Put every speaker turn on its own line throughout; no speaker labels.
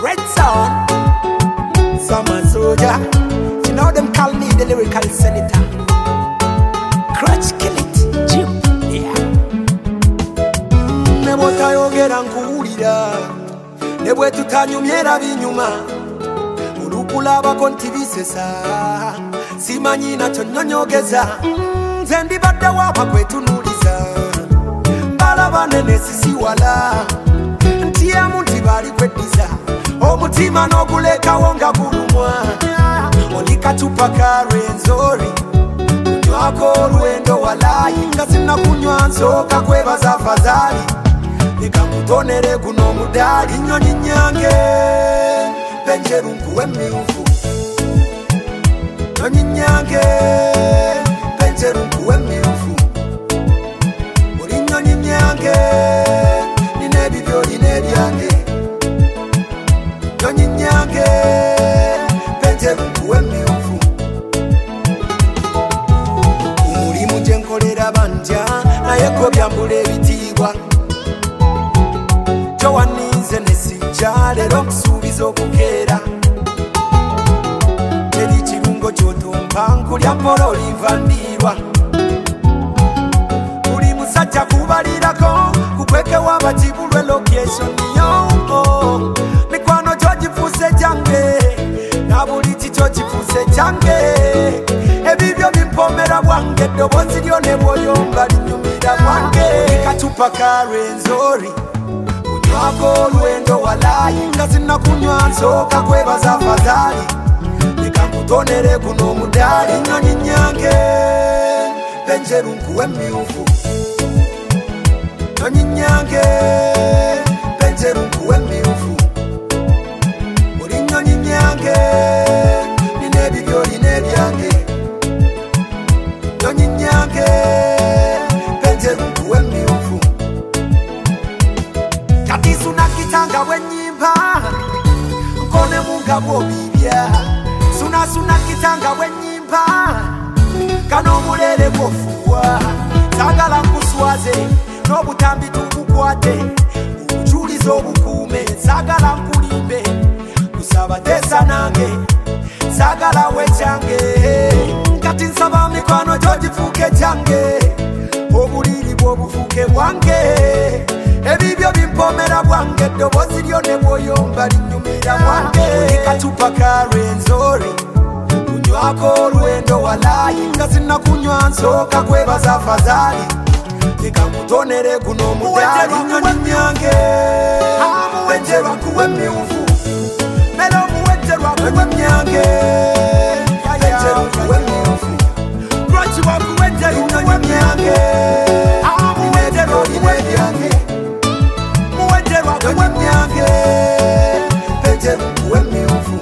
Red Sound, Summer Soldier. You know them call me the lyrical senator. Crutch kill it, Jim. Yeah. Nebo tayogera nkuwulira, nebwe tutanyumyera binyuma. Ulukulaba konti bisesa, simanyi nakyo nnyonyogeza. Nze ndibadde waba kwetunuuliza, mbalaba nene sisiwala. Ntiyamu nti bali kweddiza, omutima n'ogulekawo nga gulumwa. Oli kacupa ka Rwenzori, kunywako olwendo walayi, nga sinnakunywa nsooka kwebaza afadhali. Leka nkutonere guno omudaali, nnyonyi nnyange penjeru nkuwe mmyufu. Nnyonyi nnyange penjeru nkuwe mmyufu. Buli nnyonyi nnyange nina ebibyo nina ebyange. Nnyonyi nnyange penjeru nkuwe mmyufu. Omulimu gye nkolera banja, naye ko byambula ebitiibwa. Kyo wanninze ne sijja, leero nkusuubiza okukeera. Teri kirungo ky'otompa, nkulya mpola oliva ndiirwa. Buli musajja kubalirako, kukwekewa bakibulwe location yo. Mikwano gyo gifuuse gyange, na buli kikyo kifuuse kyange. Ebibyo bimpomera bwange, eddoboozi lyo ne bw'oyomba linyumira bwange. Oli kacupa ka Rwenzori, kunywako olwendo walayi, nga sinnakunywa nsooka kwebaza afadhali. Leka nkutonere guno omudaali, nnyonyi nnyange penjeru nkuwe mmyufu. Nnyonyi nnyange penjeru nkuwe mmyufu. Buli nnyonyi nnyange nina ebibyo nina ebyange. Nnyonyi nnyange penjeru nkuwe mmyufu. Kati sunakitanga bwennyimba, nkone munga bw'obibya. Suna kitanga bwennyimba, kano omulere gwofuwa. Saagala nkuswaze, n'obutambi tubukwate, obujulize obukuume. Saagala nkulimbe, kusaba teesa nange, saagala wekyange. Kati nsaba mikwano gyo gifuuke gyange, obuliri bw'obufuuke bwange. Ebibyo bimpomera bwange, eddoboozi lyo ne bw'oyomba linyumira bwange. Oli kacupa ka Rwenzori, kunywako olwendo walayi, nga sinnakunywa nsooka kwebaza afadhali. Leka nkutonere guno omudaali, nnyonyi nnyange penjeru nkuwe mmyufu. Mera omuwejjerwa kuwe nnyange penjeru nkuwe mmyufu. Lwaki wakuwejjeru nnyonyi nnyange muwejjerwa olina ebyange. Muwejjerwa kuwe nnyange penjeru nkuwe mmyufu.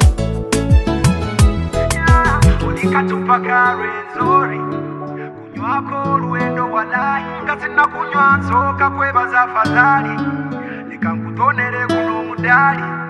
Oli kacupa ka Rwenzori, kunywako olwendo walayi, nga sinnakunywa nsooka kwebaza afadhali. Leka nkutonere guno omudaali.